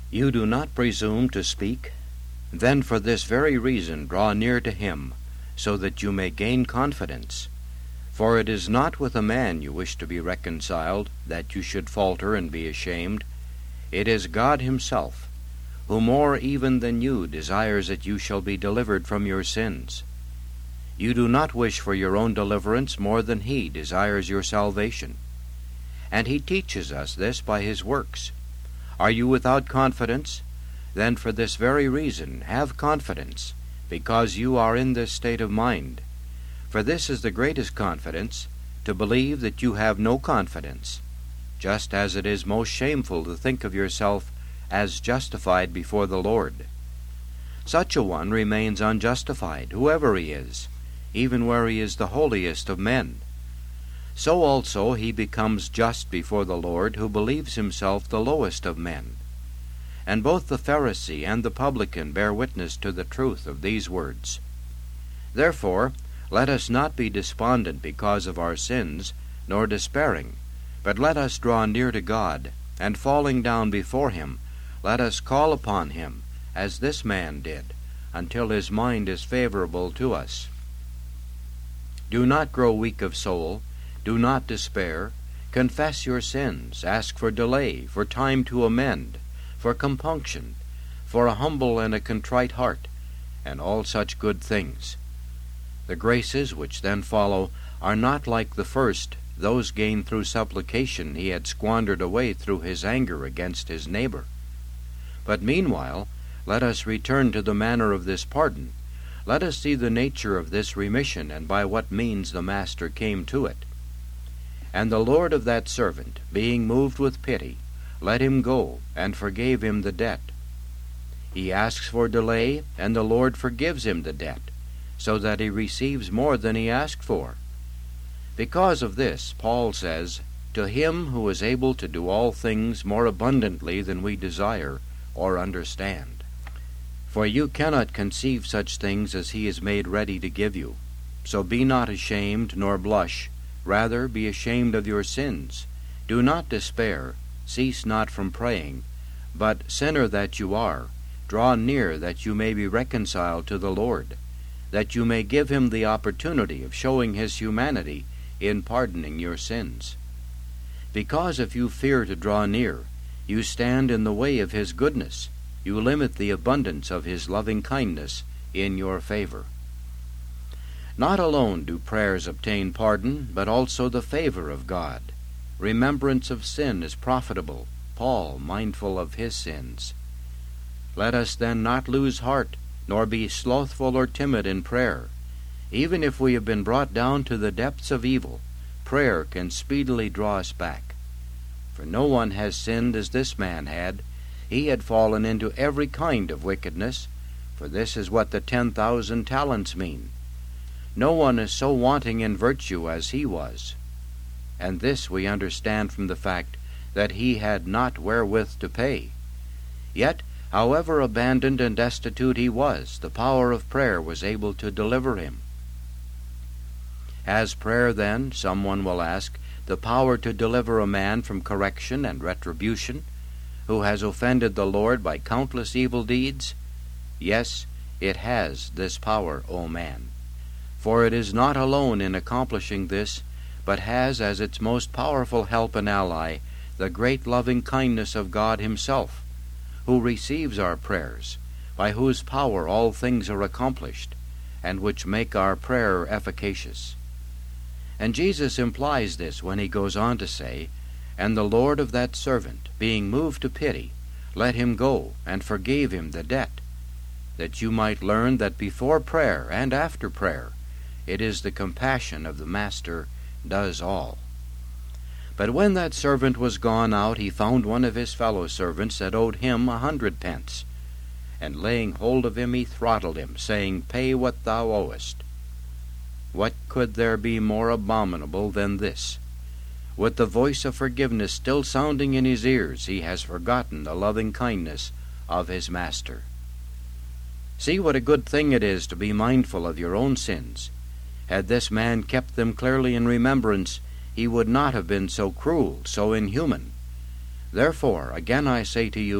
You do not presume to speak? Then for this very reason draw near to him, so that you may gain confidence. For it is not with a man you wish to be reconciled, that you should falter and be ashamed. It is God himself, who more even than you desires that you shall be delivered from your sins. You do not wish for your own deliverance more than he desires your salvation. And he teaches us this by his works. Are you without confidence? Then for this very reason have confidence, because you are in this state of mind. For this is the greatest confidence, to believe that you have no confidence, just as it is most shameful to think of yourself as justified before the Lord. Such a one remains unjustified, whoever he is, even where he is the holiest of men. So also he becomes just before the Lord who believes himself the lowest of men. And both the Pharisee and the publican bear witness to the truth of these words. Therefore, let us not be despondent because of our sins, nor despairing, but let us draw near to God, and falling down before him, let us call upon him, as this man did, until his mind is favorable to us. Do not grow weak of soul, do not despair, confess your sins, ask for delay, for time to amend, for compunction, for a humble and a contrite heart, and all such good things. The graces which then follow are not like the first, those gained through supplication he had squandered away through his anger against his neighbor. But meanwhile, let us return to the manner of this pardon. Let us see the nature of this remission, and by what means the master came to it. And the Lord of that servant, being moved with pity, let him go, and forgave him the debt. He asks for delay, and the Lord forgives him the debt, so that he receives more than he asked for. Because of this, Paul says, "To him who is able to do all things more abundantly than we desire or understand." For you cannot conceive such things as he is made ready to give you. So be not ashamed, nor blush, rather be ashamed of your sins. Do not despair, cease not from praying, but, sinner that you are, draw near that you may be reconciled to the Lord, that you may give him the opportunity of showing his humanity in pardoning your sins. Because if you fear to draw near, you stand in the way of his goodness, you limit the abundance of his loving kindness in your favor. Not alone do prayers obtain pardon, but also the favor of God. Remembrance of sin is profitable, Paul mindful of his sins. Let us then not lose heart, nor be slothful or timid in prayer. Even if we have been brought down to the depths of evil, prayer can speedily draw us back. For no one has sinned as this man had. He had fallen into every kind of wickedness, for this is what the 10,000 talents mean. No one is so wanting in virtue as he was. And this we understand from the fact that he had not wherewith to pay. Yet, however abandoned and destitute he was, the power of prayer was able to deliver him. Has prayer, then, someone will ask, the power to deliver a man from correction and retribution, who has offended the Lord by countless evil deeds? Yes, it has this power, O man. For it is not alone in accomplishing this, but has as its most powerful help and ally the great loving kindness of God himself, who receives our prayers, by whose power all things are accomplished, and which make our prayer efficacious. And Jesus implies this when he goes on to say, "And the Lord of that servant, being moved to pity, let him go, and forgave him the debt," that you might learn that before prayer and after prayer, it is the compassion of the Master does all. But when that servant was gone out, he found one of his fellow servants that owed him 100 pence. And laying hold of him, he throttled him, saying, "Pay what thou owest." What could there be more abominable than this? With the voice of forgiveness still sounding in his ears, he has forgotten the loving kindness of his master. See what a good thing it is to be mindful of your own sins. Had this man kept them clearly in remembrance, he would not have been so cruel, so inhuman. Therefore, again I say to you,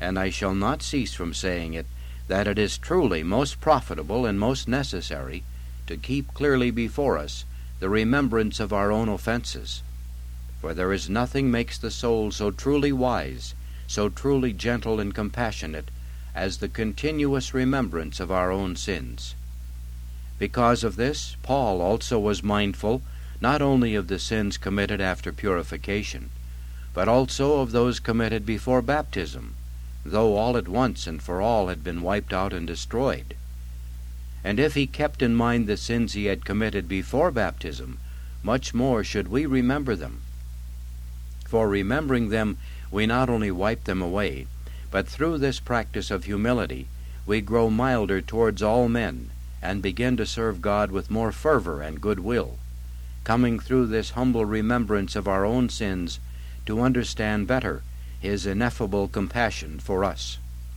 and I shall not cease from saying it, that it is truly most profitable and most necessary to keep clearly before us the remembrance of our own offenses. For there is nothing makes the soul so truly wise, so truly gentle and compassionate, as the continuous remembrance of our own sins. Because of this, Paul also was mindful not only of the sins committed after purification, but also of those committed before baptism, though all at once and for all had been wiped out and destroyed. And if he kept in mind the sins he had committed before baptism, much more should we remember them. For remembering them, we not only wipe them away, but through this practice of humility, we grow milder towards all men, and begin to serve God with more fervor and good will, coming through this humble remembrance of our own sins to understand better His ineffable compassion for us.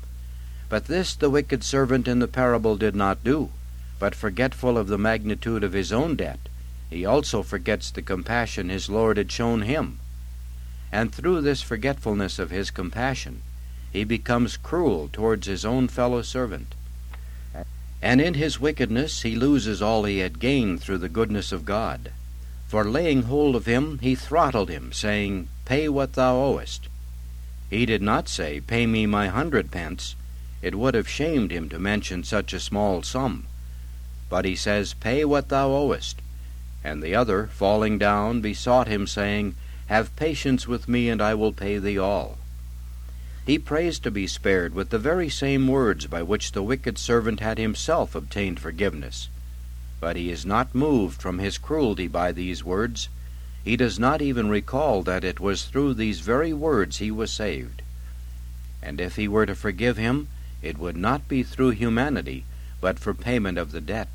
But this the wicked servant in the parable did not do, but forgetful of the magnitude of his own debt, he also forgets the compassion his Lord had shown him. And through this forgetfulness of his compassion, he becomes cruel towards his own fellow servant. And in his wickedness he loses all he had gained through the goodness of God. For laying hold of him, he throttled him, saying, "Pay what thou owest." He did not say, "Pay me my 100 pence." It would have shamed him to mention such a small sum. But he says, "Pay what thou owest." And the other, falling down, besought him, saying, "Have patience with me, and I will pay thee all." He prays to be spared with the very same words by which the wicked servant had himself obtained forgiveness. But he is not moved from his cruelty by these words. He does not even recall that it was through these very words he was saved. And if he were to forgive him, it would not be through humanity, but for payment of the debt.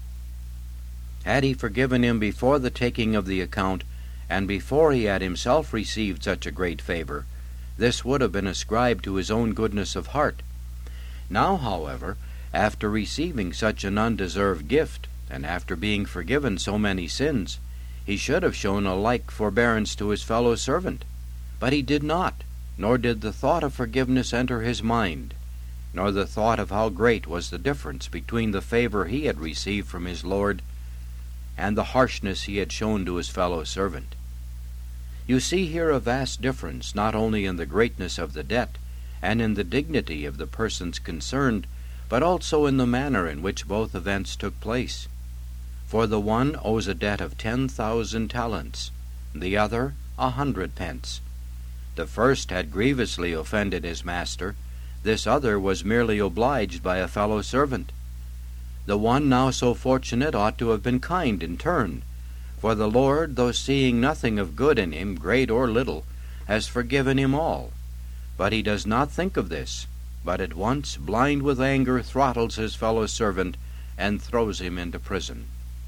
Had he forgiven him before the taking of the account, and before he had himself received such a great favor, this would have been ascribed to his own goodness of heart. Now, however, after receiving such an undeserved gift, and after being forgiven so many sins, he should have shown a like forbearance to his fellow servant. But he did not, nor did the thought of forgiveness enter his mind, nor the thought of how great was the difference between the favor he had received from his Lord and the harshness he had shown to his fellow servant. You see here a vast difference, not only in the greatness of the debt and in the dignity of the persons concerned, but also in the manner in which both events took place. For the one owes a debt of 10,000 talents, the other 100 pence. The first had grievously offended his master, this other was merely obliged by a fellow servant. The one now so fortunate ought to have been kind in turn, for the Lord, though seeing nothing of good in him, great or little, has forgiven him all. But he does not think of this, but at once, blind with anger, throttles his fellow servant and throws him into prison.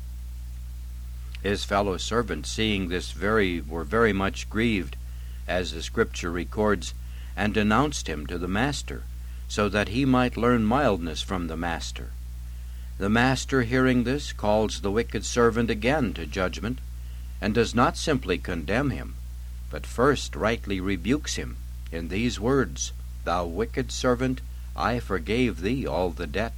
His fellow servants, seeing this, were very much grieved, as the Scripture records, and denounced him to the master, so that he might learn mildness from the master. The master, hearing this, calls the wicked servant again to judgment, and does not simply condemn him, but first rightly rebukes him in these words, "Thou wicked servant, I forgave thee all the debt."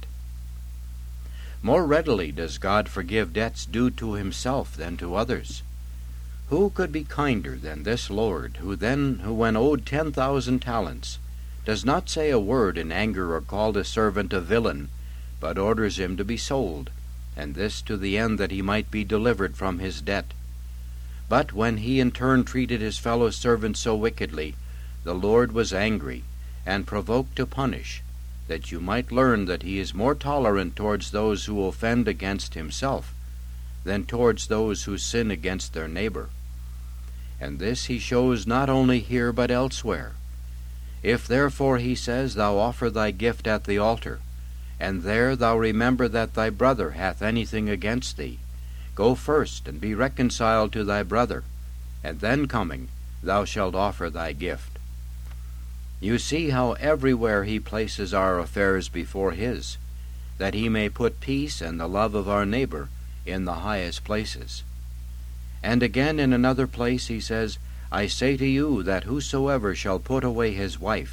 More readily does God forgive debts due to himself than to others. Who could be kinder than this Lord, who when owed 10,000 talents, does not say a word in anger or call the servant a villain, but orders him to be sold, and this to the end that he might be delivered from his debt? But when he in turn treated his fellow servant so wickedly, the Lord was angry, and provoked to punish, that you might learn that he is more tolerant towards those who offend against himself, than towards those who sin against their neighbor. And this he shows not only here but elsewhere. If therefore, he says, thou offer thy gift at the altar, and there thou remember that thy brother hath anything against thee, go first and be reconciled to thy brother, and then coming, thou shalt offer thy gift. You see how everywhere he places our affairs before his, that he may put peace and the love of our neighbor in the highest places. And again in another place he says, I say to you that whosoever shall put away his wife,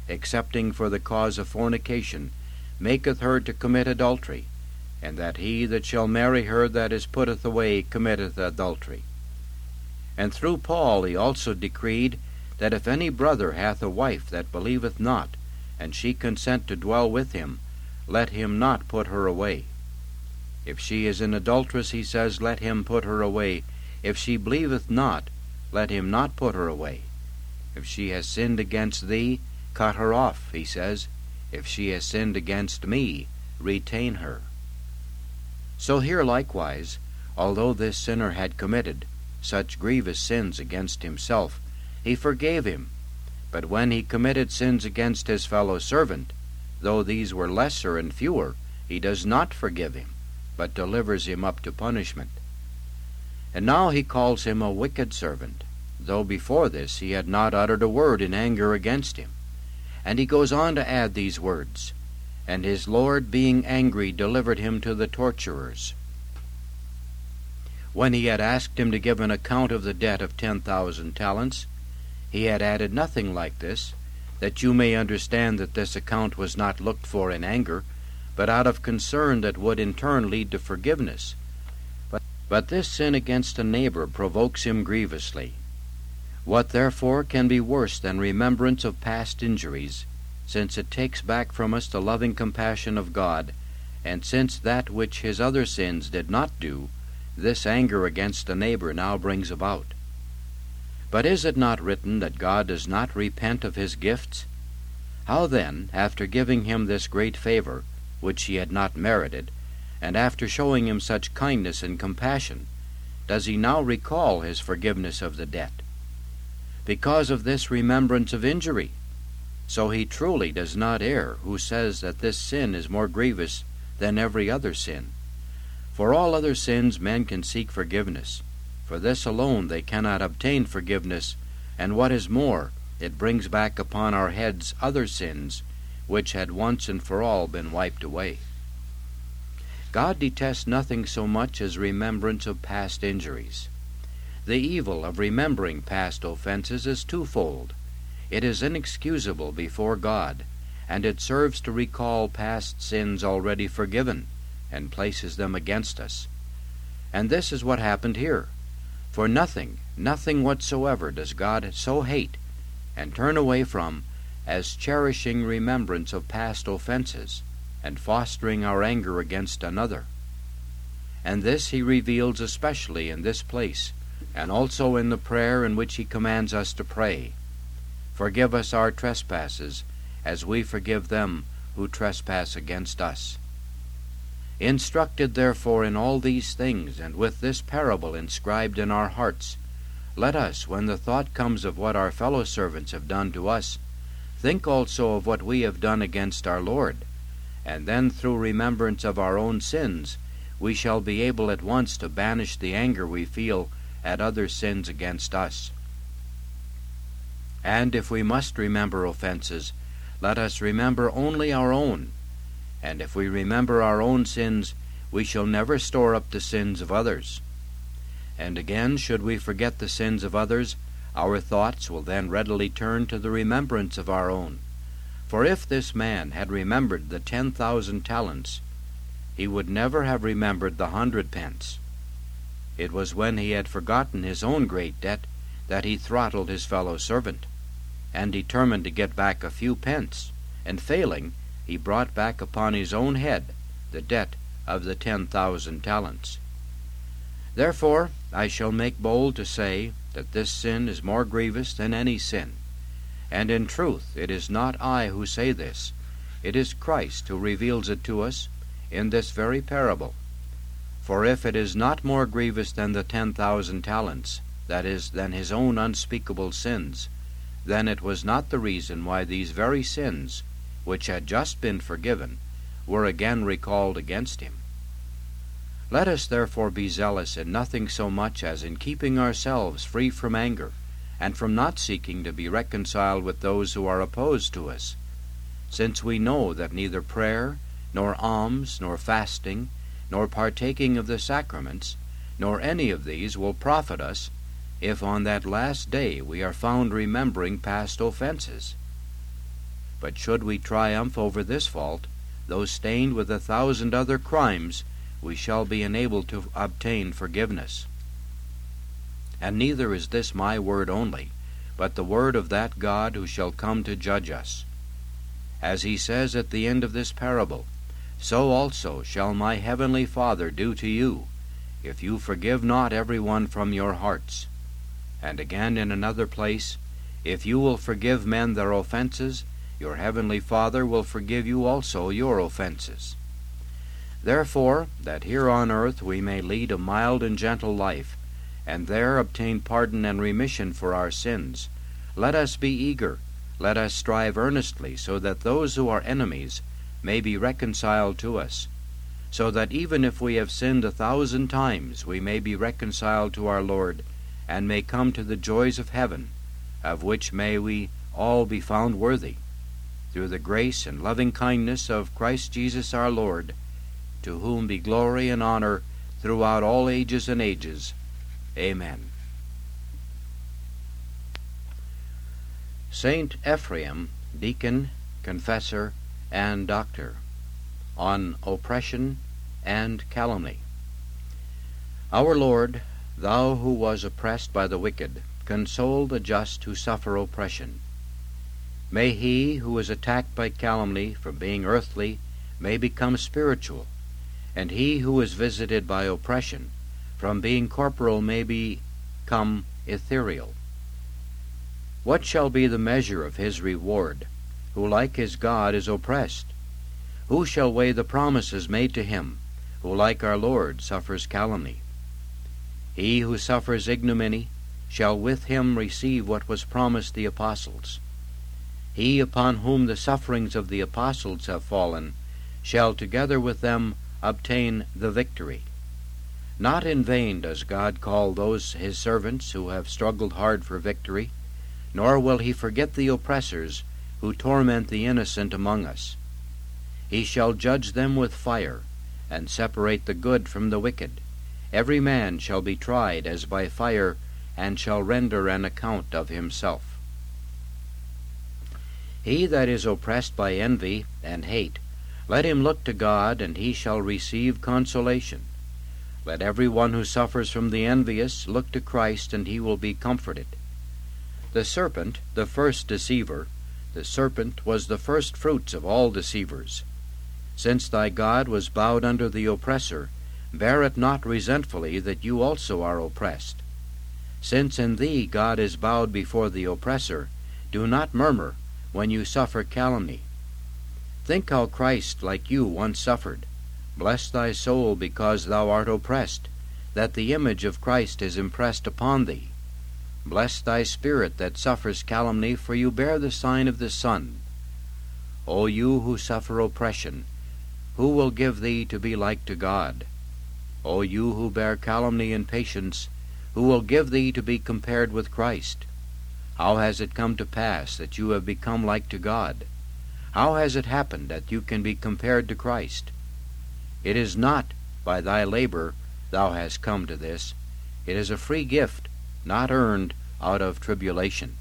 excepting for the cause of fornication, maketh her to commit adultery, and that he that shall marry her that is putteth away committeth adultery. And through Paul he also decreed that if any brother hath a wife that believeth not, and she consent to dwell with him, let him not put her away. If she is an adulteress, he says, let him put her away. If she believeth not, let him not put her away. If she has sinned against thee, cut her off, he says. If she has sinned against me, retain her. So here likewise, although this sinner had committed such grievous sins against himself, he forgave him. But when he committed sins against his fellow servant, though these were lesser and fewer, he does not forgive him, but delivers him up to punishment. And now he calls him a wicked servant, though before this he had not uttered a word in anger against him. And he goes on to add these words, and his Lord being angry delivered him to the torturers. When he had asked him to give an account of the debt of 10,000 talents, he had added nothing like this, that you may understand that this account was not looked for in anger, but out of concern that would in turn lead to forgiveness. But this sin against a neighbor provokes him grievously. What therefore can be worse than remembrance of past injuries, since it takes back from us the loving compassion of God, and since that which his other sins did not do, this anger against a neighbor now brings about? But is it not written that God does not repent of his gifts? How then, after giving him this great favor, which he had not merited, and after showing him such kindness and compassion, does he now recall his forgiveness of the debt? Because of this remembrance of injury. So he truly does not err who says that this sin is more grievous than every other sin. For all other sins men can seek forgiveness. For this alone they cannot obtain forgiveness, and what is more, it brings back upon our heads other sins, which had once and for all been wiped away. God detests nothing so much as remembrance of past injuries. The evil of remembering past offenses is twofold. It is inexcusable before God, and it serves to recall past sins already forgiven, and places them against us. And this is what happened here. For nothing whatsoever does God so hate and turn away from as cherishing remembrance of past offenses, and fostering our anger against another. And this he reveals especially in this place, and also in the prayer in which he commands us to pray. Forgive us our trespasses, as we forgive them who trespass against us. Instructed therefore in all these things, and with this parable inscribed in our hearts, let us, when the thought comes of what our fellow servants have done to us, think also of what we have done against our Lord, and then through remembrance of our own sins, we shall be able at once to banish the anger we feel at other sins against us. And if we must remember offenses, let us remember only our own. And if we remember our own sins, we shall never store up the sins of others. And again, should we forget the sins of others, our thoughts will then readily turn to the remembrance of our own. For if this man had remembered the 10,000 talents, he would never have remembered the 100 pence. It was when he had forgotten his own great debt that he throttled his fellow servant, and determined to get back a few pence, and failing, he brought back upon his own head the debt of the 10,000 talents. Therefore I shall make bold to say that this sin is more grievous than any sin. And in truth it is not I who say this, it is Christ who reveals it to us in this very parable. For if it is not more grievous than the 10,000 talents, that is, than his own unspeakable sins, then it was not the reason why these very sins, which had just been forgiven, were again recalled against him. Let us therefore be zealous in nothing so much as in keeping ourselves free from anger, and from not seeking to be reconciled with those who are opposed to us, since we know that neither prayer, nor alms, nor fasting, nor partaking of the sacraments, nor any of these will profit us, if on that last day we are found remembering past offenses. But should we triumph over this fault, though stained with 1,000 other crimes, we shall be enabled to obtain forgiveness. And neither is this my word only, but the word of that God who shall come to judge us. As he says at the end of this parable, so also shall my heavenly Father do to you, if you forgive not every one from your hearts. And again in another place, if you will forgive men their offenses, your heavenly Father will forgive you also your offenses. Therefore, that here on earth we may lead a mild and gentle life, and there obtain pardon and remission for our sins, let us be eager, let us strive earnestly, so that those who are enemies may be reconciled to us, so that even if we have sinned 1,000 times, we may be reconciled to our Lord, and may come to the joys of heaven, of which may we all be found worthy, through the grace and loving kindness of Christ Jesus our Lord, to whom be glory and honor throughout all ages and ages. Amen. Saint Ephraim, deacon, confessor, and doctor, on oppression and calumny. Our Lord, thou who was oppressed by the wicked, console the just who suffer oppression. May he who is attacked by calumny from being earthly may become spiritual, and he who is visited by oppression from being corporal may become ethereal. What shall be the measure of his reward, who like his God is oppressed? Who shall weigh the promises made to him, who like our Lord suffers calumny? He who suffers ignominy shall with him receive what was promised the apostles. He upon whom the sufferings of the apostles have fallen shall together with them obtain the victory. Not in vain does God call those his servants who have struggled hard for victory, nor will he forget the oppressors who torment the innocent among us. He shall judge them with fire, and separate the good from the wicked. Every man shall be tried as by fire, and shall render an account of himself. He that is oppressed by envy and hate, let him look to God, and he shall receive consolation. Let every one who suffers from the envious look to Christ, and he will be comforted. The serpent, the first deceiver, the serpent was the first fruits of all deceivers. Since thy God was bowed under the oppressor, bear it not resentfully that you also are oppressed. Since in thee God is bowed before the oppressor, do not murmur when you suffer calumny. Think how Christ, like you, once suffered. Bless thy soul because thou art oppressed, that the image of Christ is impressed upon thee. Bless thy spirit that suffers calumny, for you bear the sign of the Son. O you who suffer oppression, who will give thee to be like to God? O you who bear calumny in patience, who will give thee to be compared with Christ? How has it come to pass that you have become like to God? How has it happened that you can be compared to Christ? It is not by thy labor thou hast come to this. It is a free gift, not earned out of tribulation.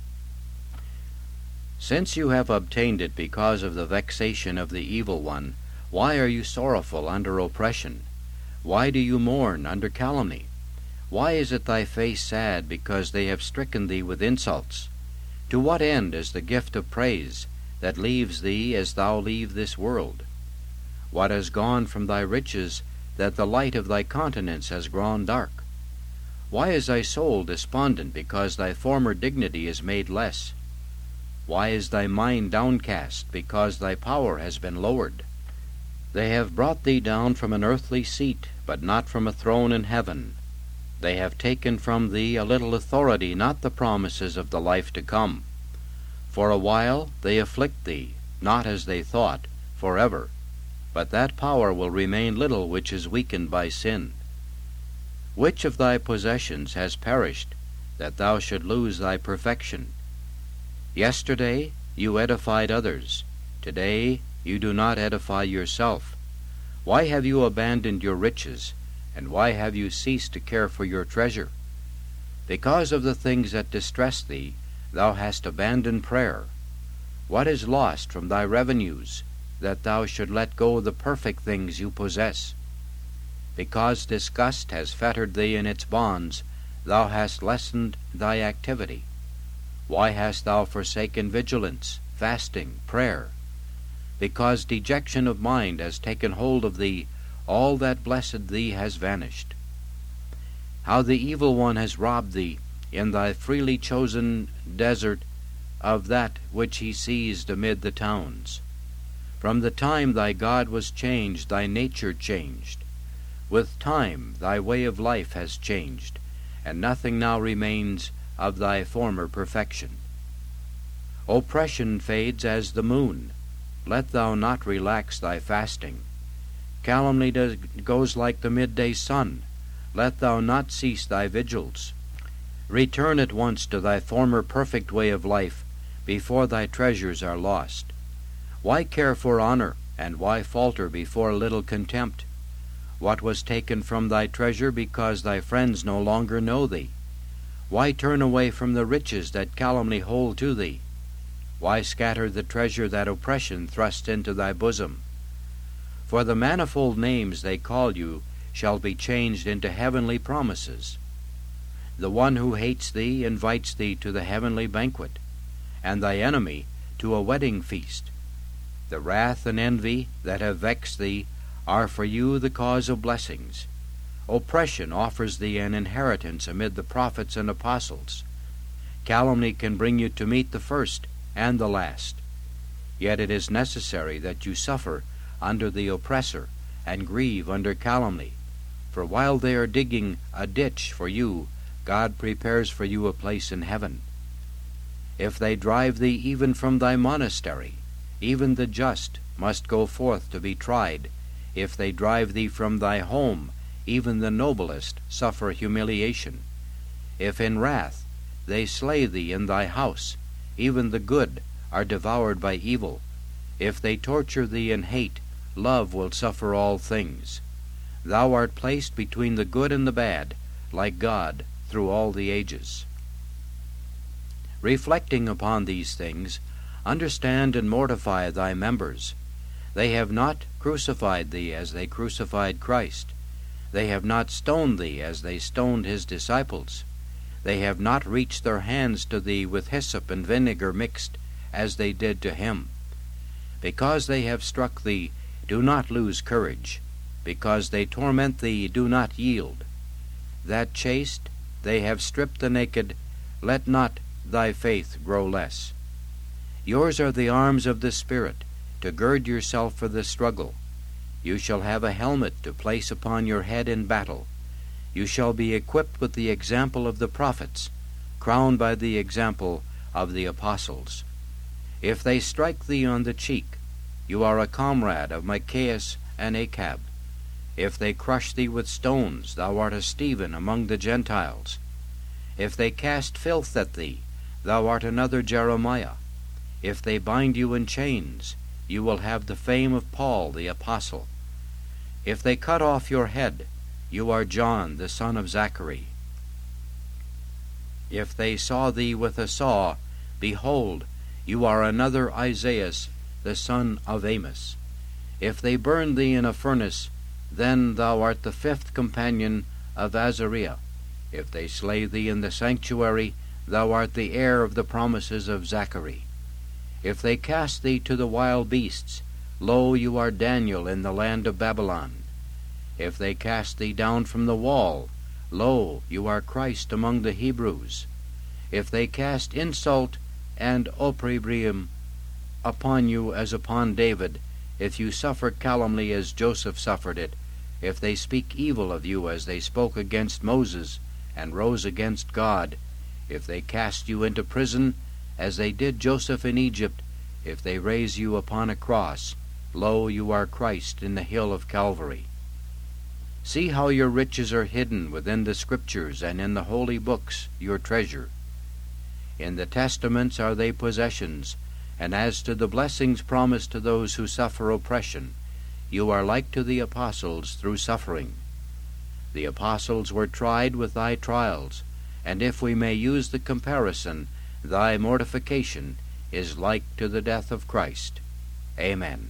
Since you have obtained it because of the vexation of the evil one, why are you sorrowful under oppression? Why do you mourn under calumny? Why is it thy face sad because they have stricken thee with insults? To what end is the gift of praise that leaves thee as thou leave this world? What has gone from thy riches that the light of thy countenance has grown dark? Why is thy soul despondent because thy former dignity is made less? Why is thy mind downcast because thy power has been lowered? They have brought thee down from an earthly seat, but not from a throne in heaven. They have taken from thee a little authority, not the promises of the life to come. For a while they afflict thee, not as they thought, forever. But that power will remain little which is weakened by sin. Which of thy possessions has perished, that thou should lose thy perfection? Yesterday you edified others. Today you do not edify yourself. Why have you abandoned your riches, and why have you ceased to care for your treasure? Because of the things that distress thee, thou hast abandoned prayer. What is lost from thy revenues, that thou should let go the perfect things you possess? Because disgust has fettered thee in its bonds, thou hast lessened thy activity. Why hast thou forsaken vigilance, fasting, prayer? Because dejection of mind has taken hold of thee, all that blessed thee has vanished. How the evil one has robbed thee, in thy freely chosen desert, of that which he seized amid the towns. From the time thy God was changed, thy nature changed. With time thy way of life has changed, and nothing now remains of thy former perfection. Oppression fades as the moon. Let thou not relax thy fasting. Calumny goes like the midday sun. Let thou not cease thy vigils. Return at once to thy former perfect way of life, before thy treasures are lost. Why care for honor, and why falter before a little contempt? What was taken from thy treasure because thy friends no longer know thee? Why turn away from the riches that calumny hold to thee? Why scatter the treasure that oppression thrusts into thy bosom? For the manifold names they call you shall be changed into heavenly promises. The one who hates thee invites thee to the heavenly banquet, and thy enemy to a wedding feast. The wrath and envy that have vexed thee are for you the cause of blessings. Oppression offers thee an inheritance amid the prophets and apostles. Calumny can bring you to meet the first and the last. Yet it is necessary that you suffer under the oppressor and grieve under calumny, for while they are digging a ditch for you, God prepares for you a place in heaven. If they drive thee even from thy monastery, even the just must go forth to be tried. If they drive thee from thy home, even the noblest suffer humiliation. If in wrath they slay thee in thy house, even the good are devoured by evil. If they torture thee in hate, love will suffer all things. Thou art placed between the good and the bad, like God, through all the ages. Reflecting upon these things, understand and mortify thy members. They have not crucified thee as they crucified Christ. They have not stoned thee as they stoned his disciples. They have not reached their hands to thee with hyssop and vinegar mixed, as they did to him. Because they have struck thee, do not lose courage. Because they torment thee, do not yield. That chaste they have stripped the naked, let not thy faith grow less. Yours are the arms of the Spirit, to gird yourself for the struggle. You shall have a helmet to place upon your head in battle. You shall be equipped with the example of the prophets, crowned by the example of the apostles. If they strike thee on the cheek, you are a comrade of Micaeus and Achab. If they crush thee with stones, thou art a Stephen among the Gentiles. If they cast filth at thee, thou art another Jeremiah. If they bind you in chains, you will have the fame of Paul the apostle. If they cut off your head, you are John the son of Zachary. If they saw thee with a saw, behold, you are another Isaias the son of Amos. If they burn thee in a furnace, then thou art the fifth companion of Azariah. If they slay thee in the sanctuary, thou art the heir of the promises of Zachary. If they cast thee to the wild beasts, lo, you are Daniel in the land of Babylon. If they cast thee down from the wall, lo, you are Christ among the Hebrews. If they cast insult and opprobrium upon you as upon David, if you suffer calumny as Joseph suffered it, if they speak evil of you as they spoke against Moses and rose against God, if they cast you into prison as they did Joseph in Egypt, if they raise you upon a cross, lo, you are Christ in the hill of Calvary. See how your riches are hidden within the Scriptures and in the holy books, your treasure. In the testaments are they possessions, and as to the blessings promised to those who suffer oppression, you are like to the apostles through suffering. The apostles were tried with thy trials, and if we may use the comparison, thy mortification is like to the death of Christ. Amen.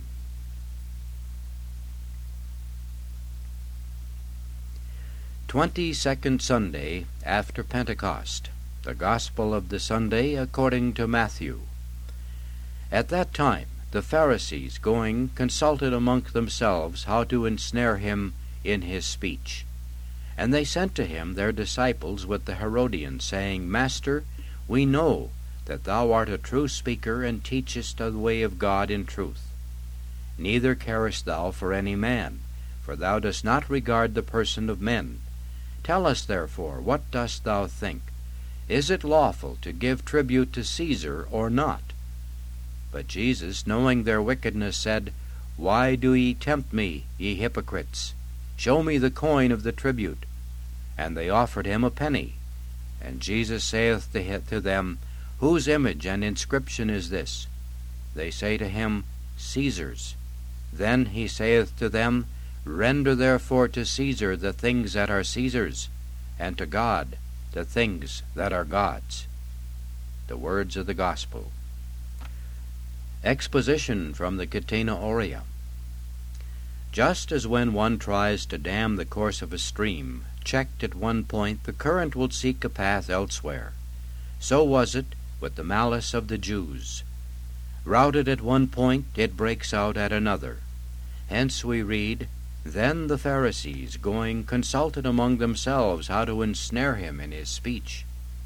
22nd Sunday after Pentecost. The Gospel of the Sunday according to Matthew. At that time the Pharisees, going, consulted among themselves how to ensnare him in his speech. And they sent to him their disciples with the Herodians, saying, Master, we know that thou art a true speaker, and teachest the way of God in truth. Neither carest thou for any man, for thou dost not regard the person of men. Tell us therefore, what dost thou think? Is it lawful to give tribute to Caesar or not? But Jesus, knowing their wickedness, said, Why do ye tempt me, ye hypocrites? Show me the coin of the tribute. And they offered him a penny. And Jesus saith to them, Whose image and inscription is this? They say to him, Caesar's. Then he saith to them, Render therefore to Caesar the things that are Caesar's, and to God the things that are God's. The words of the Gospel. Exposition from the Catena Aurea. Just as when one tries to dam the course of a stream, checked at one point, the current will seek a path elsewhere, so was it with the malice of the Jews. Routed at one point, it breaks out at another. Hence we read, Then the Pharisees, going, consulted among themselves how to ensnare him in his speech.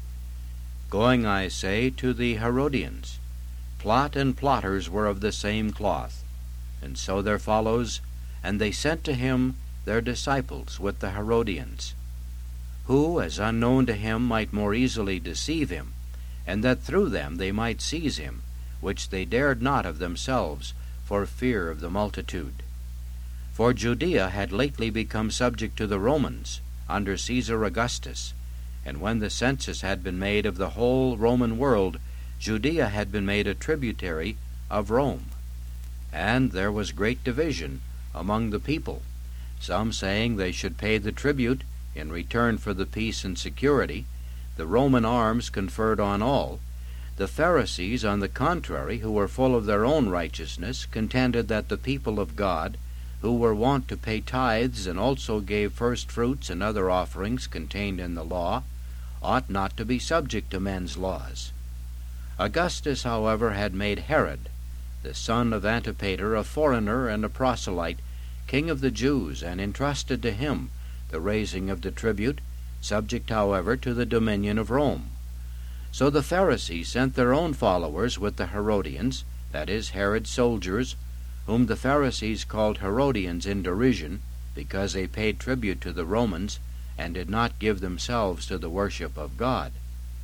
Going, I say, to the Herodians. Plot and plotters were of the same cloth. And so there follows, And they sent to him their disciples with the Herodians, who, as unknown to him, might more easily deceive him, and that through them they might seize him, which they dared not of themselves, for fear of the multitude. For Judea had lately become subject to the Romans, under Caesar Augustus, and when the census had been made of the whole Roman world, Judea had been made a tributary of Rome. And there was great division among the people, some saying they should pay the tribute in return for the peace and security, the Roman arms conferred on all. The Pharisees, on the contrary, who were full of their own righteousness, contended that the people of God, who were wont to pay tithes and also gave first fruits and other offerings contained in the law, ought not to be subject to men's laws. Augustus, however, had made Herod, the son of Antipater, a foreigner and a proselyte, king of the Jews, and entrusted to him the raising of the tribute, subject, however, to the dominion of Rome. So the Pharisees sent their own followers with the Herodians, that is, Herod's soldiers, whom the Pharisees called Herodians in derision, because they paid tribute to the Romans, and did not give themselves to the worship of God.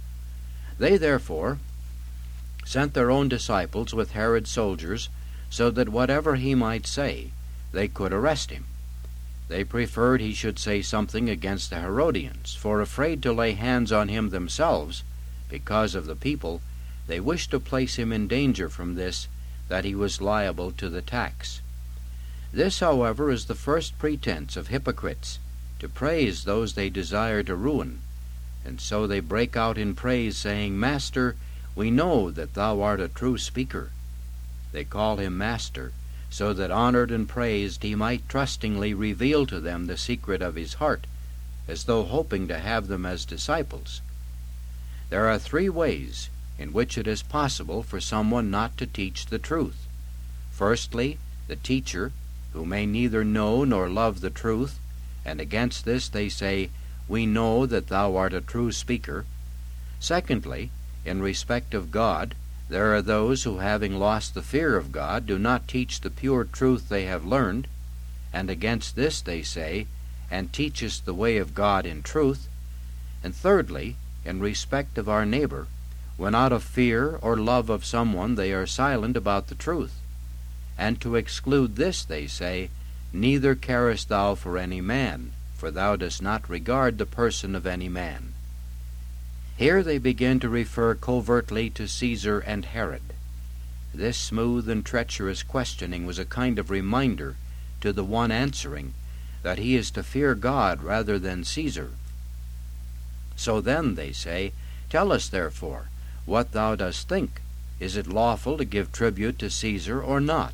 They therefore sent their own disciples with Herod's soldiers, so that whatever he might say, they could arrest him. They preferred he should say something against the Herodians, for afraid to lay hands on him themselves, because of the people, they wished to place him in danger from this, that he was liable to the tax. This, however, is the first pretense of hypocrites, to praise those they desire to ruin. And so they break out in praise, saying, Master, we know that thou art a true speaker. They call him Master, so that honored and praised he might trustingly reveal to them the secret of his heart, as though hoping to have them as disciples. There are three ways in which it is possible for someone not to teach the truth. Firstly, the teacher, who may neither know nor love the truth, and against this they say, We know that thou art a true speaker. Secondly, in respect of God, there are those who, having lost the fear of God, do not teach the pure truth they have learned, and against this they say, And teachest the way of God in truth. And thirdly, in respect of our neighbor, when out of fear or love of someone they are silent about the truth. And to exclude this they say, Neither carest thou for any man, for thou dost not regard the person of any man. Here they begin to refer covertly to Caesar and Herod. This smooth and treacherous questioning was a kind of reminder to the one answering that he is to fear God rather than Caesar. So then, they say, Tell us therefore what thou dost think. Is it lawful to give tribute to Caesar or not?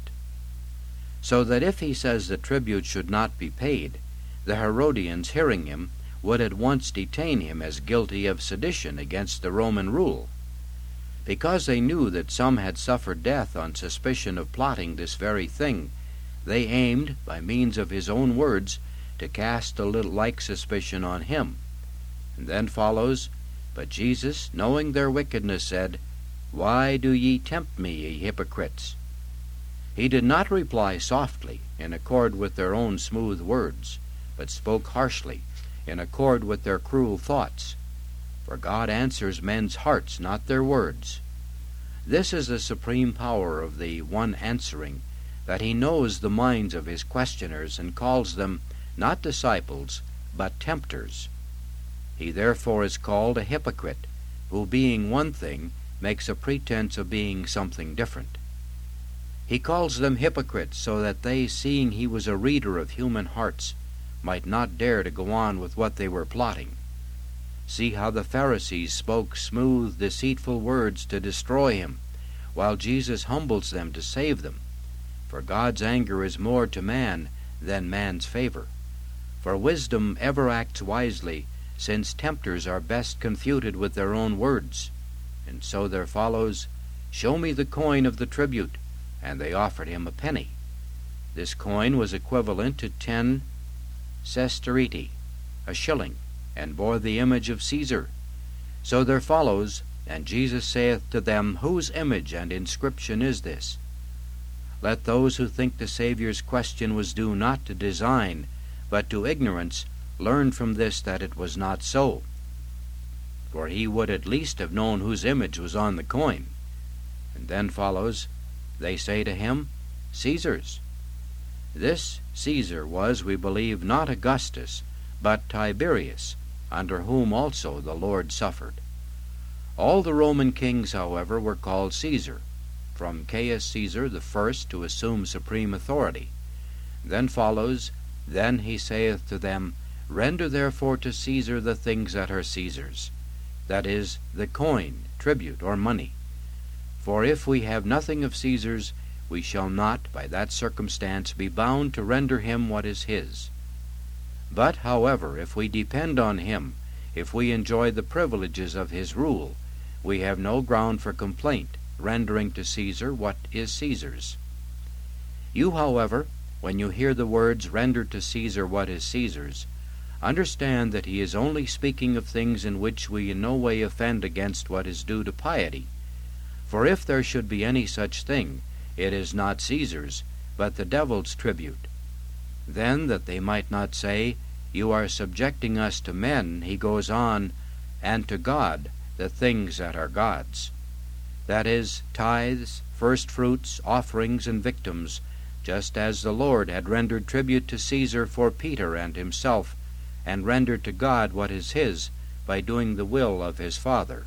So that if he says the tribute should not be paid, the Herodians, hearing him, would at once detain him as guilty of sedition against the Roman rule. Because they knew that some had suffered death on suspicion of plotting this very thing, they aimed, by means of his own words, to cast a little like suspicion on him. And then follows, "But Jesus, knowing their wickedness, said, Why do ye tempt me, ye hypocrites?" He did not reply softly, in accord with their own smooth words, but spoke harshly, in accord with their cruel thoughts. For God answers men's hearts, not their words. This is the supreme power of the one answering, that he knows the minds of his questioners, and calls them not disciples, but tempters. He therefore is called a hypocrite, who, being one thing, makes a pretense of being something different. He calls them hypocrites so that they, seeing he was a reader of human hearts, might not dare to go on with what they were plotting. See how the Pharisees spoke smooth, deceitful words to destroy him, while Jesus humbles them to save them. For God's anger is more to man than man's favor. For wisdom ever acts wisely, since tempters are best confuted with their own words. And so there follows, "Show me the coin of the tribute." And they offered him a penny. This coin was equivalent to 10 sestertii, a shilling, and bore the image of Caesar. So there follows, "And Jesus saith to them, Whose image and inscription is this?" Let those who think the Saviour's question was due not to design, but to ignorance, learn from this that it was not so. For he would at least have known whose image was on the coin. And then follows, "They say to him, Caesar's." This Caesar was, we believe, not Augustus, but Tiberius, under whom also the Lord suffered. All the Roman kings, however, were called Caesar, from Caius Caesar the first to assume supreme authority. Then follows, "Then he saith to them, Render therefore to Caesar the things that are Caesar's, that is, the coin, tribute, or money. For if we have nothing of Caesar's, we shall not, by that circumstance, be bound to render him what is his. But, however, if we depend on him, if we enjoy the privileges of his rule, we have no ground for complaint, rendering to Caesar what is Caesar's. You, however, when you hear the words, Render to Caesar what is Caesar's, understand that he is only speaking of things in which we in no way offend against what is due to piety. For if there should be any such thing, it is not Caesar's, but the devil's tribute. Then, that they might not say, You are subjecting us to men, he goes on, and to God, the things that are God's. That is, tithes, first fruits, offerings, and victims, just as the Lord had rendered tribute to Caesar for Peter and himself, and rendered to God what is his, by doing the will of his Father.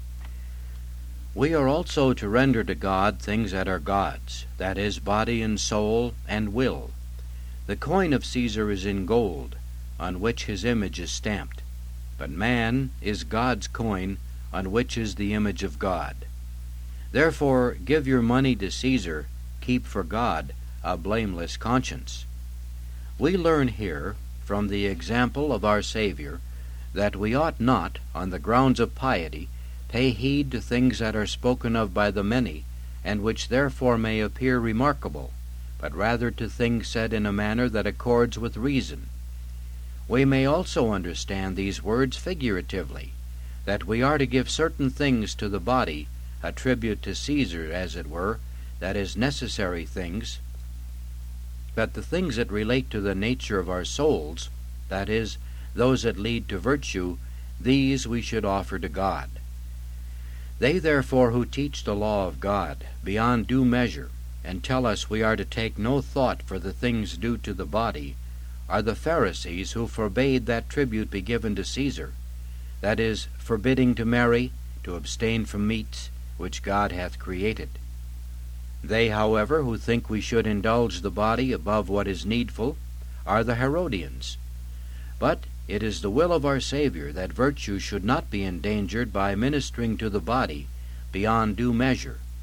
We are also to render to God things that are God's, that is, body and soul and will. The coin of Caesar is in gold, on which his image is stamped, but man is God's coin, on which is the image of God. Therefore give your money to Caesar, keep for God a blameless conscience. We learn here, from the example of our Savior, that we ought not, on the grounds of piety, pay heed to things that are spoken of by the many, and which therefore may appear remarkable, but rather to things said in a manner that accords with reason. We may also understand these words figuratively, that we are to give certain things to the body, a tribute to Caesar, as it were, that is, necessary things, but the things that relate to the nature of our souls, that is, those that lead to virtue, these we should offer to God. They therefore who teach the law of God beyond due measure, and tell us we are to take no thought for the things due to the body, are the Pharisees who forbade that tribute be given to Caesar, that is, forbidding to marry, to abstain from meats which God hath created. They, however, who think we should indulge the body above what is needful, are the Herodians. But it is the will of our Savior that virtue should not be endangered by ministering to the body beyond due measure,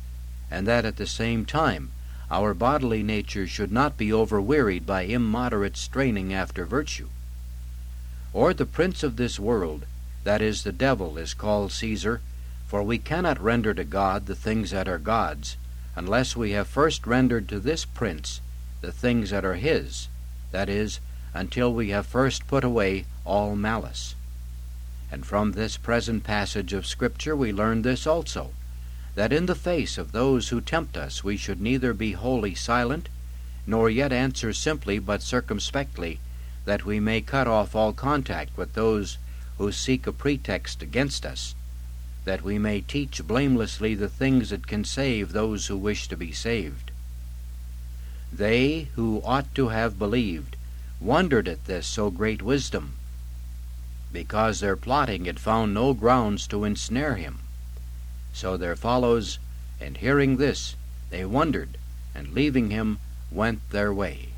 and that at the same time our bodily nature should not be overwearied by immoderate straining after virtue. Or the prince of this world, that is, the devil, is called Caesar, for we cannot render to God the things that are God's, unless we have first rendered to this prince the things that are his, that is, until we have first put away all malice. And from this present passage of Scripture we learn this also, that in the face of those who tempt us we should neither be wholly silent, nor yet answer simply but circumspectly, that we may cut off all contact with those who seek a pretext against us, that we may teach blamelessly the things that can save those who wish to be saved. They who ought to have believed wondered at this so great wisdom, because their plotting had found no grounds to ensnare him. So there follows, and hearing this, they wondered, and leaving him, went their way.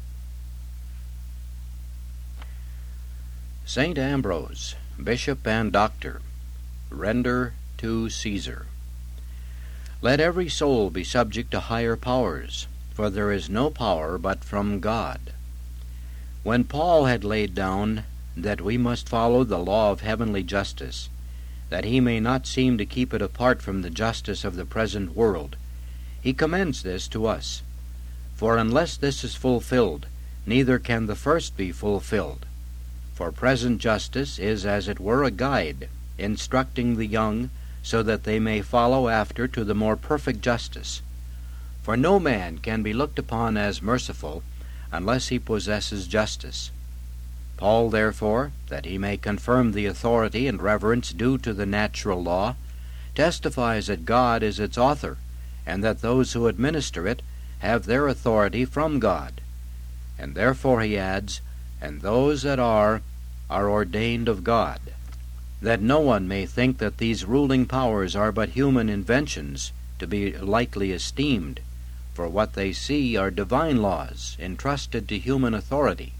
St. Ambrose, Bishop and Doctor, render to Caesar. Let every soul be subject to higher powers, for there is no power but from God. When Paul had laid down that we must follow the law of heavenly justice, that he may not seem to keep it apart from the justice of the present world, he commends this to us. For unless this is fulfilled, neither can the first be fulfilled. For present justice is as it were a guide, instructing the young, so that they may follow after to the more perfect justice. For no man can be looked upon as merciful unless he possesses justice. Paul, therefore, that he may confirm the authority and reverence due to the natural law, testifies that God is its author, and that those who administer it have their authority from God. And therefore he adds, and those that are ordained of God, that no one may think that these ruling powers are but human inventions, to be lightly esteemed, for what they see are divine laws, entrusted to human authority.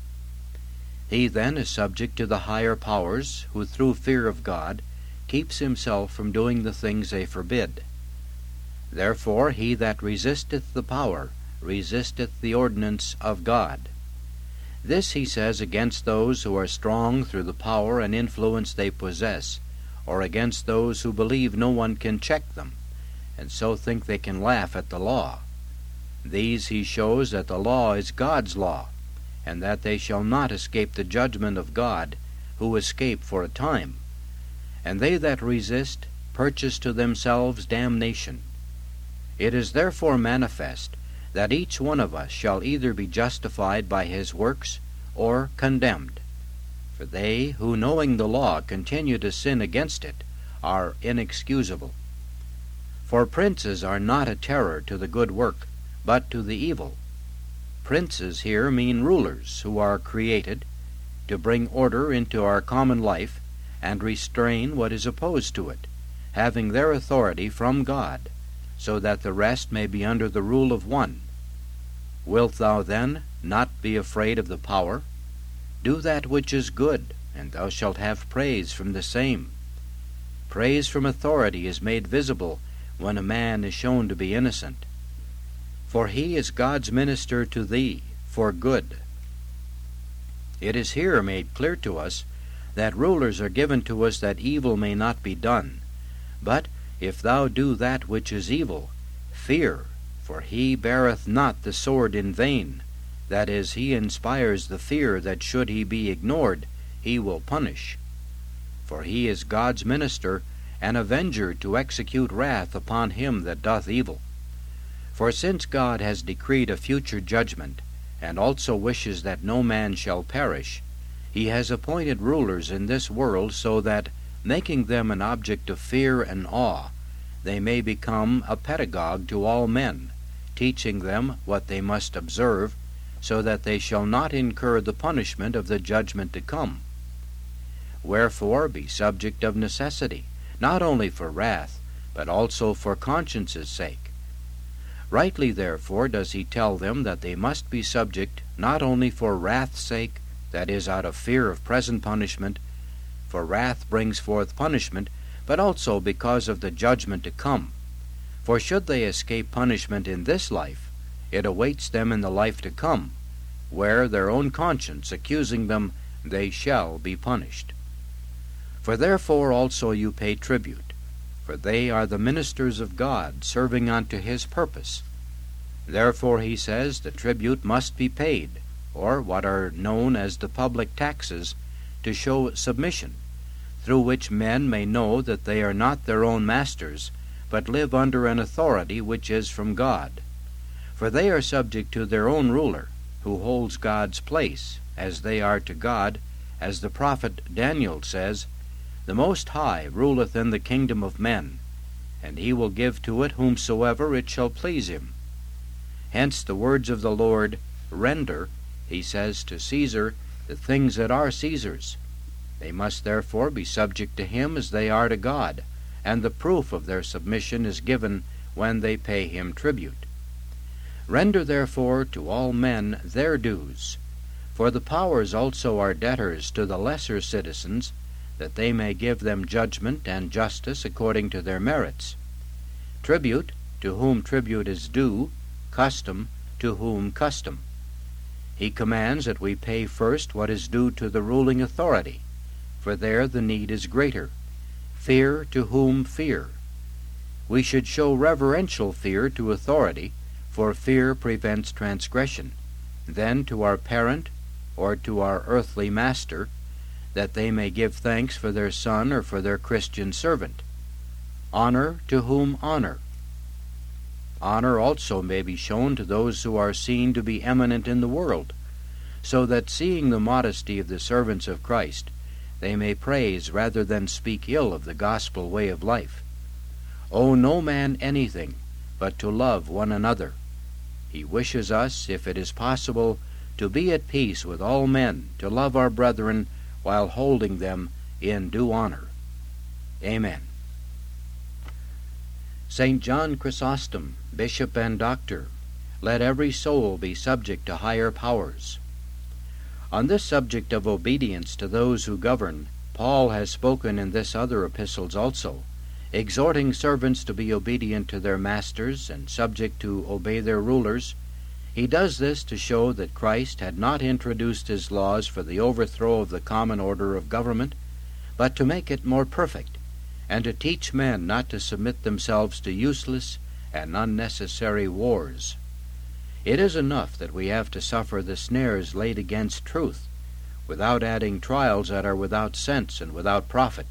He then is subject to the higher powers, who through fear of God keeps himself from doing the things they forbid. Therefore he that resisteth the power resisteth the ordinance of God. This he says against those who are strong through the power and influence they possess, or against those who believe no one can check them, and so think they can laugh at the law. These he shows that the law is God's law, and that they shall not escape the judgment of God, who escape for a time. And they that resist purchase to themselves damnation. It is therefore manifest that each one of us shall either be justified by his works or condemned. For they who, knowing the law, continue to sin against it, are inexcusable. For princes are not a terror to the good work, but to the evil. Princes here mean rulers who are created to bring order into our common life and restrain what is opposed to it, having their authority from God, so that the rest may be under the rule of one. Wilt thou then not be afraid of the power? Do that which is good, and thou shalt have praise from the same. Praise from authority is made visible when a man is shown to be innocent. For he is God's minister to thee for good. It is here made clear to us that rulers are given to us that evil may not be done. But if thou do that which is evil, fear, for he beareth not the sword in vain. That is, he inspires the fear that should he be ignored, he will punish. For he is God's minister, an avenger to execute wrath upon him that doth evil. For since God has decreed a future judgment, and also wishes that no man shall perish, he has appointed rulers in this world so that, making them an object of fear and awe, they may become a pedagogue to all men, teaching them what they must observe, so that they shall not incur the punishment of the judgment to come. Wherefore be subject of necessity, not only for wrath, but also for conscience' sake. Rightly therefore does he tell them that they must be subject not only for wrath's sake, that is, out of fear of present punishment, for wrath brings forth punishment, but also because of the judgment to come. For should they escape punishment in this life, it awaits them in the life to come, where their own conscience accusing them, they shall be punished. For therefore also you pay tribute, for they are the ministers of God, serving unto his purpose. Therefore, he says, the tribute must be paid, or what are known as the public taxes, to show submission, through which men may know that they are not their own masters, but live under an authority which is from God. For they are subject to their own ruler, who holds God's place, as they are to God, as the prophet Daniel says, "The Most High ruleth in the kingdom of men, and he will give to it whomsoever it shall please him." Hence the words of the Lord, "Render," he says, "to Caesar the things that are Caesar's." They must therefore be subject to him as they are to God, and the proof of their submission is given when they pay him tribute. Render therefore to all men their dues, for the powers also are debtors to the lesser citizens, that they may give them judgment and justice according to their merits. Tribute, to whom tribute is due; custom, to whom custom. He commands that we pay first what is due to the ruling authority, for there the need is greater. Fear, to whom fear. We should show reverential fear to authority, for fear prevents transgression, then to our parent, or to our earthly master, that they may give thanks for their son or for their Christian servant. Honor, to whom honor. Honor also may be shown to those who are seen to be eminent in the world, so that, seeing the modesty of the servants of Christ, they may praise rather than speak ill of the gospel way of life. Owe no man anything but to love one another. He wishes us, if it is possible, to be at peace with all men, to love our brethren while holding them in due honor. Amen. St. John Chrysostom, Bishop and Doctor, let every soul be subject to higher powers. On this subject of obedience to those who govern, Paul has spoken in this other epistles also, exhorting servants to be obedient to their masters and subject to obey their rulers. He does this to show that Christ had not introduced his laws for the overthrow of the common order of government, but to make it more perfect, and to teach men not to submit themselves to useless and unnecessary wars. It is enough that we have to suffer the snares laid against truth, without adding trials that are without sense and without profit.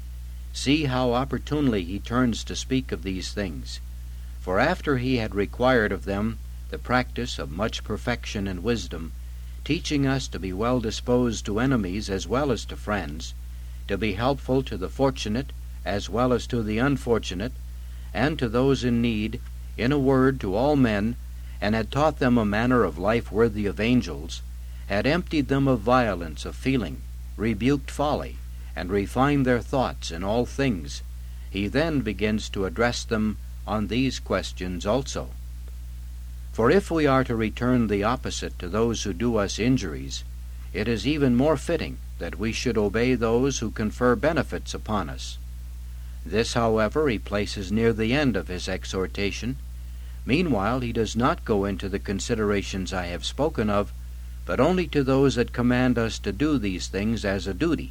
See how opportunely he turns to speak of these things. For after he had required of them the practice of much perfection and wisdom, teaching us to be well disposed to enemies as well as to friends, to be helpful to the fortunate as well as to the unfortunate, and to those in need, in a word, to all men, and had taught them a manner of life worthy of angels, had emptied them of violence of feeling, rebuked folly, and refined their thoughts in all things, he then begins to address them on these questions also. For if we are to return the opposite to those who do us injuries, it is even more fitting that we should obey those who confer benefits upon us. This, however, he places near the end of his exhortation. Meanwhile, he does not go into the considerations I have spoken of, but only to those that command us to do these things as a duty.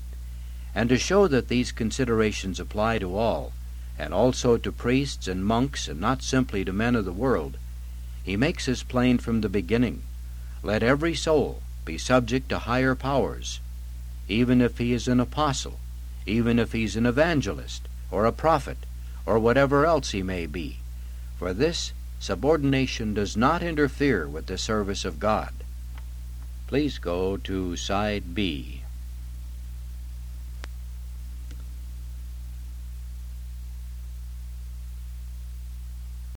And to show that these considerations apply to all, and also to priests and monks, and not simply to men of the world, he makes this plain from the beginning. Let every soul be subject to higher powers, even if he is an apostle, even if he's an evangelist, or a prophet, or whatever else he may be, for this subordination does not interfere with the service of God. Please go to side B.